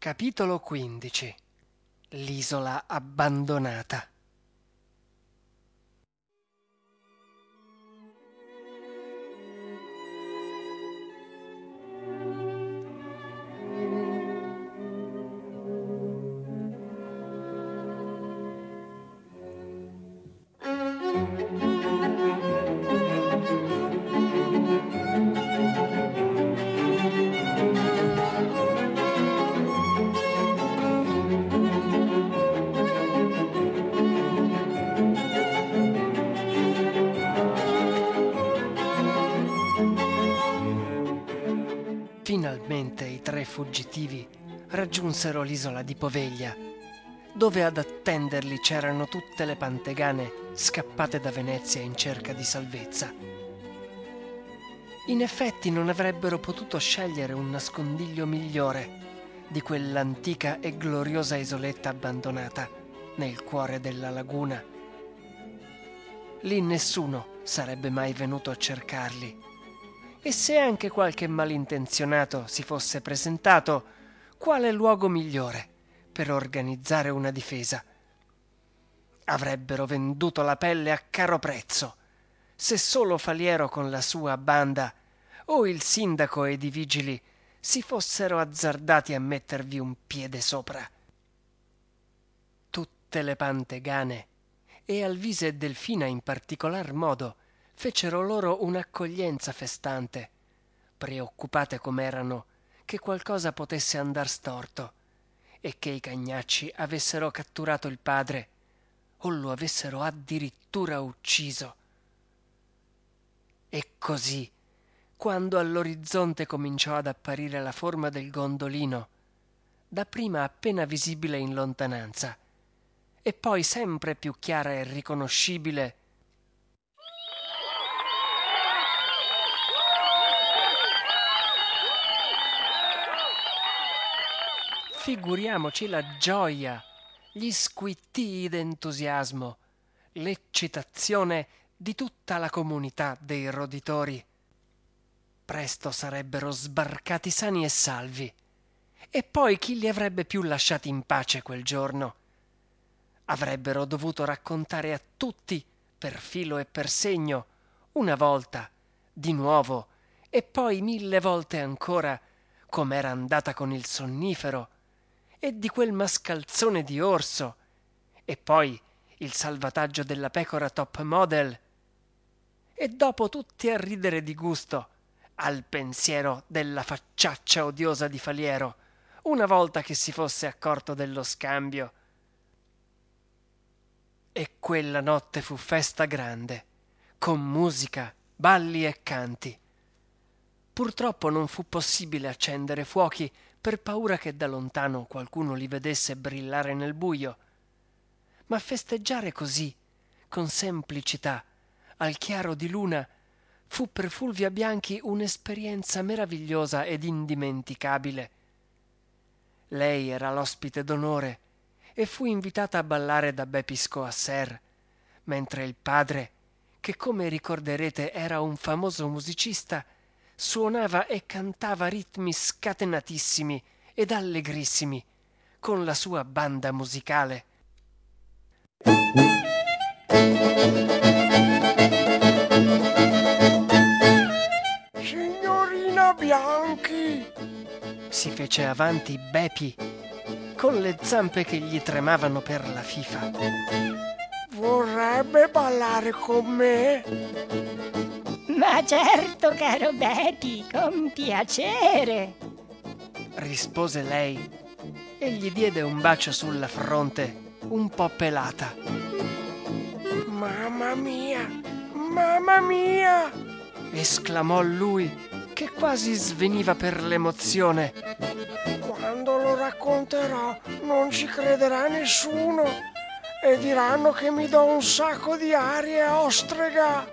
Capitolo 15. L'isola abbandonata. Finalmente i tre fuggitivi raggiunsero l'isola di Poveglia, dove ad attenderli c'erano tutte le pantegane scappate da Venezia in cerca di salvezza. In effetti non avrebbero potuto scegliere un nascondiglio migliore di quell'antica e gloriosa isoletta abbandonata nel cuore della laguna. Lì nessuno sarebbe mai venuto a cercarli. E se anche qualche malintenzionato si fosse presentato, quale luogo migliore per organizzare una difesa? Avrebbero venduto la pelle a caro prezzo, se solo Faliero con la sua banda o il sindaco ed i vigili si fossero azzardati a mettervi un piede sopra. Tutte le pantegane, e Alvise e Delfina in particolar modo, fecero loro un'accoglienza festante, preoccupate com'erano che qualcosa potesse andar storto e che i cagnacci avessero catturato il padre o lo avessero addirittura ucciso. E così, quando all'orizzonte cominciò ad apparire la forma del gondolino, dapprima appena visibile in lontananza e poi sempre più chiara e riconoscibile, figuriamoci la gioia, gli squittii d'entusiasmo, l'eccitazione di tutta la comunità dei roditori. Presto sarebbero sbarcati sani e salvi. E poi chi li avrebbe più lasciati in pace quel giorno? Avrebbero dovuto raccontare a tutti, per filo e per segno, una volta, di nuovo, e poi 1000 volte ancora, com'era andata con il sonnifero, e di quel mascalzone di orso, e poi il salvataggio della pecora top model, e dopo tutti a ridere di gusto al pensiero della facciaccia odiosa di Faliero, una volta che si fosse accorto dello scambio. E quella notte fu festa grande, con musica, balli e canti. Purtroppo non fu possibile accendere fuochi per paura che da lontano qualcuno li vedesse brillare nel buio. Ma festeggiare così, con semplicità, al chiaro di luna, fu per Fulvia Bianchi un'esperienza meravigliosa ed indimenticabile. Lei era l'ospite d'onore e fu invitata a ballare da Bepisco Asser, mentre il padre, che come ricorderete era un famoso musicista, suonava e cantava ritmi scatenatissimi ed allegrissimi con la sua banda musicale. Signorina Bianchi! Si fece avanti Bepi, con le zampe che gli tremavano per la fifa. Vorrebbe ballare con me? Ma certo, caro Bepi, con piacere, Rispose lei e gli diede un bacio sulla fronte un po' pelata. Mamma mia! Mamma mia! Esclamò lui, che quasi sveniva per l'emozione. Quando lo racconterò non ci crederà nessuno e diranno che mi do un sacco di arie ostrega.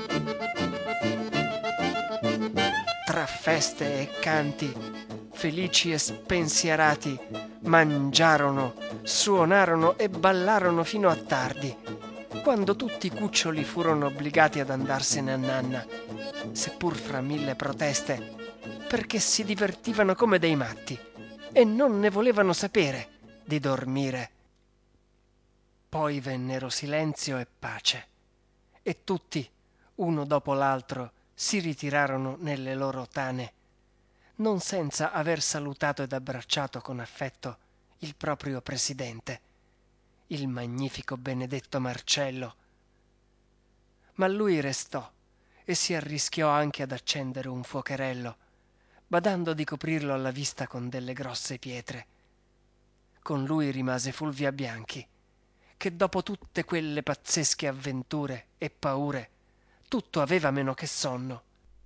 Tra feste e canti, felici e spensierati, mangiarono, suonarono e ballarono fino a tardi, quando tutti i cuccioli furono obbligati ad andarsene a nanna, seppur fra 1000 proteste, perché si divertivano come dei matti. e non ne volevano sapere di dormire. Poi vennero silenzio e pace, e tutti, uno dopo l'altro, si ritirarono nelle loro tane, non senza aver salutato ed abbracciato con affetto il proprio presidente, il magnifico Benedetto Marcello. Ma lui restò e si arrischiò anche ad accendere un fuocherello, badando di coprirlo alla vista con delle grosse pietre. Con lui rimase Fulvia Bianchi, che dopo tutte quelle pazzesche avventure e paure tutto aveva meno che sonno.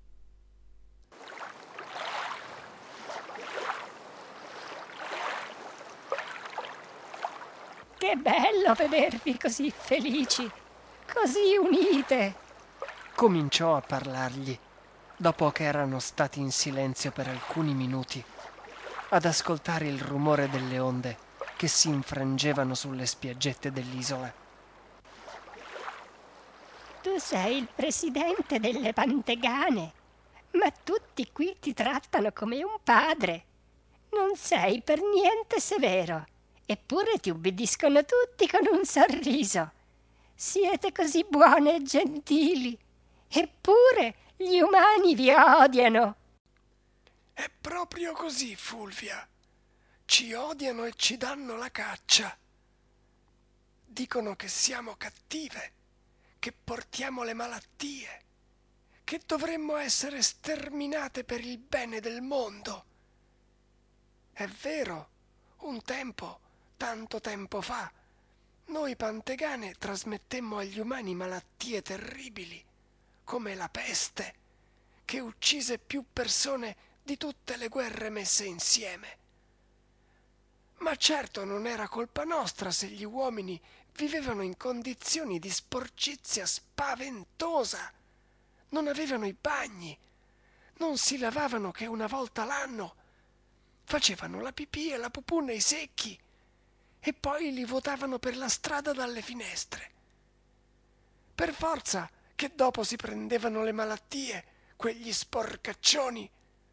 Che bello vedervi così felici, così unite. Cominciò a parlargli, dopo che erano stati in silenzio per alcuni minuti, ad ascoltare il rumore delle onde che si infrangevano sulle spiaggette dell'isola. Tu sei il presidente delle Pantegane, ma tutti qui ti trattano come un padre. Non sei per niente severo, eppure ti ubbidiscono tutti con un sorriso. Siete così buone e gentili, eppure gli umani vi odiano. È proprio così, Fulvia. Ci odiano e ci danno la caccia. Dicono che siamo cattive, che portiamo le malattie, che dovremmo essere sterminate per il bene del mondo. È vero, un tempo, tanto tempo fa, noi Pantegane trasmettemmo agli umani malattie terribili, come la peste, che uccise più persone di tutte le guerre messe insieme. Ma certo non era colpa nostra se gli uomini vivevano in condizioni di sporcizia spaventosa. Non avevano i bagni, non si lavavano che una volta l'anno, facevano la pipì e la pupù nei secchi e poi li vuotavano per la strada dalle finestre. Per forza che dopo si prendevano le malattie, quegli sporcaccioni.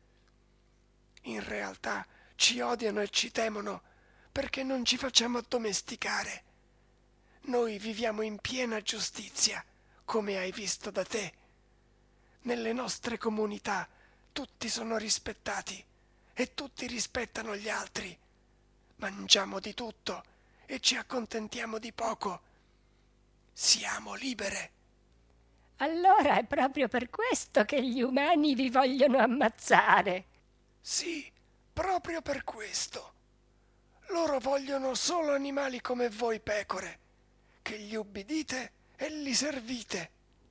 In realtà ci odiano e ci temono perché non ci facciamo addomesticare. Noi viviamo in piena giustizia, come hai visto da te. Nelle nostre comunità tutti sono rispettati e tutti rispettano gli altri. Mangiamo di tutto e ci accontentiamo di poco. Siamo libere. Allora è proprio per questo che gli umani vi vogliono ammazzare. Sì, proprio per questo. Loro vogliono solo animali come voi pecore, che gli ubbidite e li servite.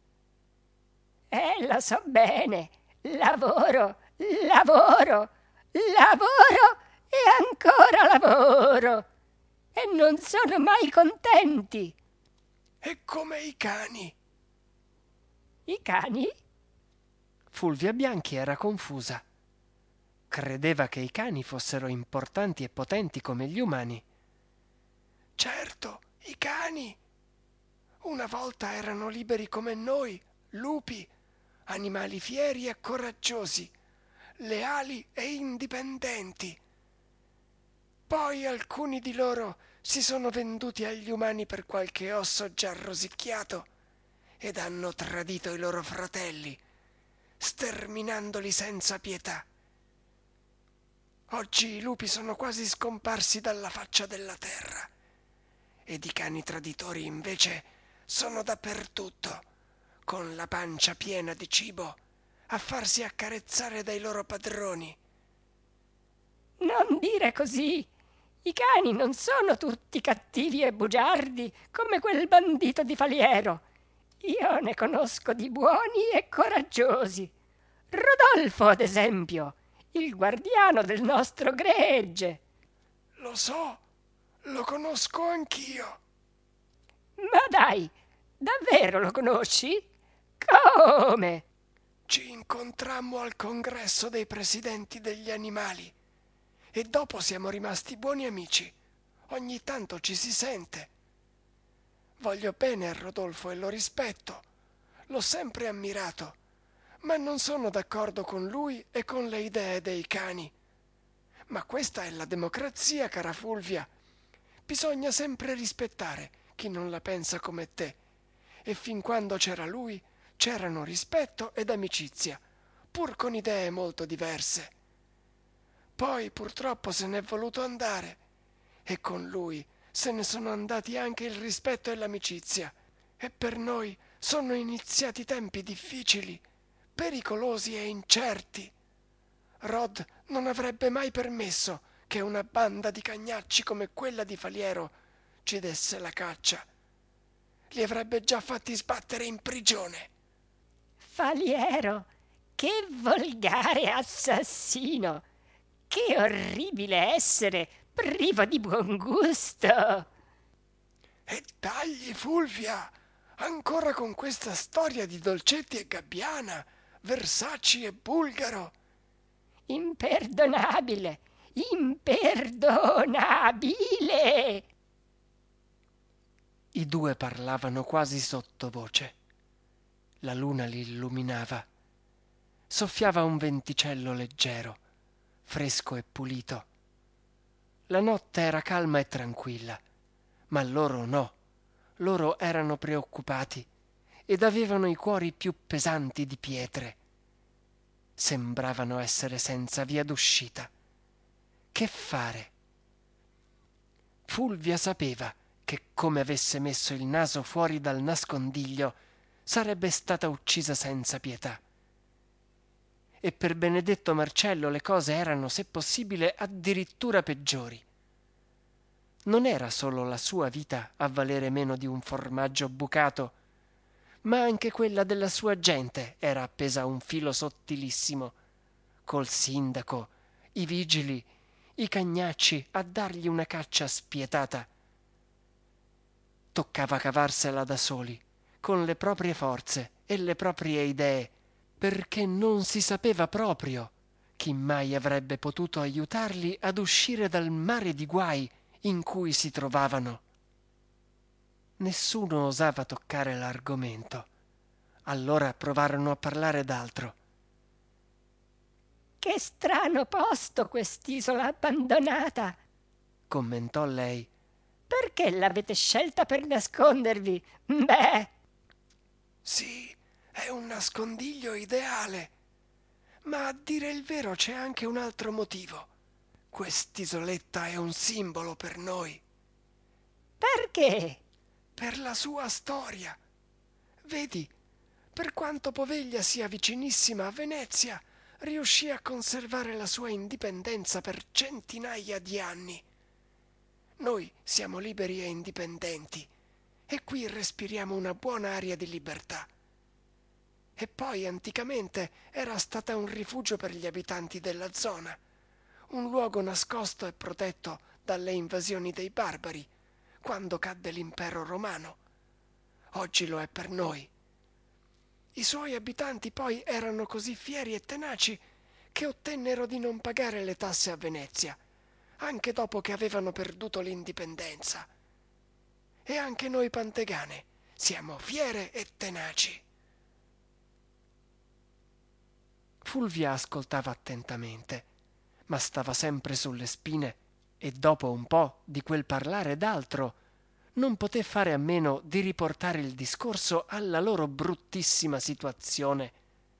Lo so bene. Lavoro, lavoro, lavoro e ancora lavoro. E non sono mai contenti. E come i cani. I cani? Fulvia Bianchi era confusa. Credeva che i cani fossero importanti e potenti come gli umani. Certo, i cani. Una volta erano liberi come noi, lupi, animali fieri e coraggiosi, leali e indipendenti. Poi alcuni di loro si sono venduti agli umani per qualche osso già rosicchiato ed hanno tradito i loro fratelli, sterminandoli senza pietà. Oggi i lupi sono quasi scomparsi dalla faccia della terra ed i cani traditori invece sono dappertutto, con la pancia piena di cibo, a farsi accarezzare dai loro padroni. Non dire così. I cani non sono tutti cattivi e bugiardi come quel bandito di Faliero. Io ne conosco di buoni e coraggiosi. Rodolfo, ad esempio, il guardiano del nostro gregge. Lo so, lo conosco anch'io. Ma dai, davvero lo conosci? Come? Ci incontrammo al congresso dei presidenti degli animali e dopo siamo rimasti buoni amici. Ogni tanto ci si sente. Voglio bene a Rodolfo e lo rispetto. L'ho sempre ammirato, ma non sono d'accordo con lui e con le idee dei cani. Ma questa è la democrazia, cara Fulvia. Bisogna sempre rispettare chi non la pensa come te. E fin quando c'era lui, c'erano rispetto ed amicizia, pur con idee molto diverse. Poi purtroppo se n'è voluto andare, e con lui se ne sono andati anche il rispetto e l'amicizia. E per noi sono iniziati tempi difficili, pericolosi e incerti. Rod non avrebbe mai permesso che una banda di cagnacci come quella di Faliero ci desse la caccia. Li avrebbe già fatti sbattere in prigione. Faliero, che volgare assassino! Che orribile essere privo di buon gusto! E tagli, Fulvia! Ancora con questa storia di Dolcetti e Gabbiana, Versace e Bulgaro. Imperdonabile! Imperdonabile! I due parlavano quasi sottovoce. La luna li illuminava. Soffiava un venticello leggero, fresco e pulito. La notte era calma e tranquilla, ma loro no. Loro erano preoccupati ed avevano i cuori più pesanti di pietre. Sembravano essere senza via d'uscita. Che fare? Fulvia sapeva che, come avesse messo il naso fuori dal nascondiglio, sarebbe stata uccisa senza pietà. E per Benedetto Marcello le cose erano, se possibile, addirittura peggiori. Non era solo la sua vita a valere meno di un formaggio bucato, ma anche quella della sua gente era appesa a un filo sottilissimo, col sindaco, i vigili, i cagnacci a dargli una caccia spietata. Toccava cavarsela da soli, con le proprie forze e le proprie idee, perché non si sapeva proprio chi mai avrebbe potuto aiutarli ad uscire dal mare di guai in cui si trovavano. Nessuno osava toccare l'argomento. Allora provarono a parlare d'altro. Che strano posto quest'isola abbandonata! Commentò lei. Perché l'avete scelta per nascondervi? Beh, Sì, è un nascondiglio ideale. Ma a dire il vero c'è anche un altro motivo. Quest'isoletta è un simbolo per noi. perché? Per la sua storia. Vedi, per quanto Poveglia sia vicinissima a Venezia, riuscì a conservare la sua indipendenza per centinaia di anni. Noi siamo liberi e indipendenti e qui respiriamo una buona aria di libertà. E poi anticamente era stata un rifugio per gli abitanti della zona, un luogo nascosto e protetto dalle invasioni dei barbari, quando cadde l'impero romano. Oggi lo è per noi. I suoi abitanti poi erano così fieri e tenaci che ottennero di non pagare le tasse a Venezia, anche dopo che avevano perduto l'indipendenza. E anche noi pantegane siamo fiere e tenaci. Fulvia ascoltava attentamente, ma stava sempre sulle spine e dopo un po' di quel parlare d'altro non poté fare a meno di riportare il discorso alla loro bruttissima situazione.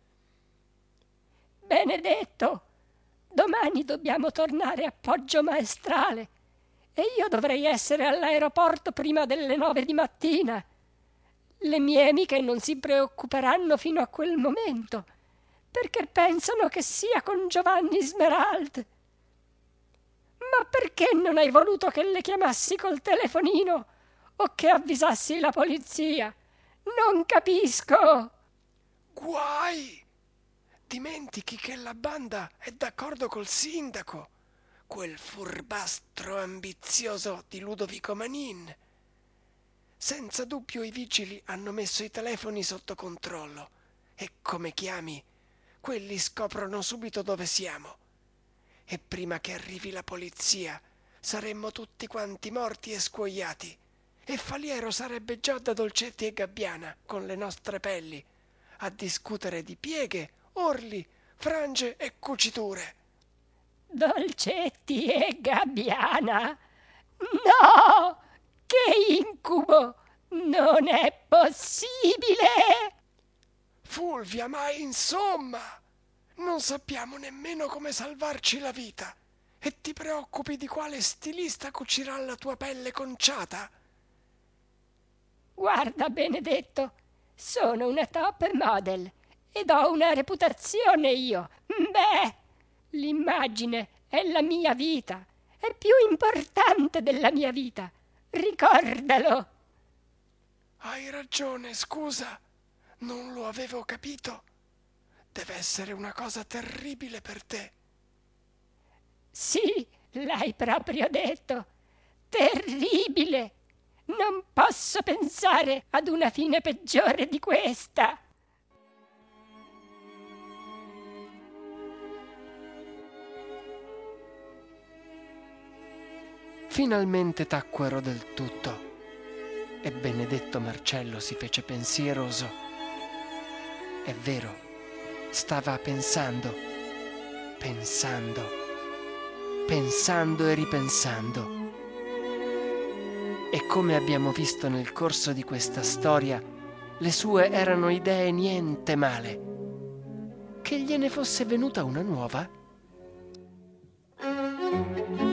Benedetto, domani dobbiamo tornare a Poggio Maestrale e io dovrei essere all'aeroporto prima delle 9 di mattina. Le mie amiche non si preoccuperanno fino a quel momento, perché pensano che sia con Giovanni Smerald. Ma perché non hai voluto che le chiamassi col telefonino o che avvisassi la polizia? Non capisco. Guai! Dimentichi che la banda è d'accordo col sindaco, quel furbastro ambizioso di Ludovico Manin. Senza dubbio i vigili hanno messo i telefoni sotto controllo e come chiami, quelli scoprono subito dove siamo. E prima che arrivi la polizia saremmo tutti quanti morti e scuoiati e Faliero sarebbe già da Dolcetti e Gabbiana con le nostre pelli a discutere di pieghe, orli, frange e cuciture. Dolcetti e Gabbiana? No! Che incubo! Non è possibile! Fulvia, ma insomma, non sappiamo nemmeno come salvarci la vita e ti preoccupi di quale stilista cucirà la tua pelle conciata? Guarda, Benedetto, sono una top model ed ho una reputazione io. Beh, l'immagine è la mia vita, è più importante della mia vita. Ricordalo. Hai ragione, scusa, non lo avevo capito. Deve essere una cosa terribile per te. Sì, l'hai proprio detto. Terribile. Non posso pensare ad una fine peggiore di questa. Finalmente tacquero del tutto e Benedetto Marcello si fece pensieroso. È vero, stava pensando e ripensando. E come abbiamo visto nel corso di questa storia, le sue erano idee niente male. Che gliene fosse venuta una nuova?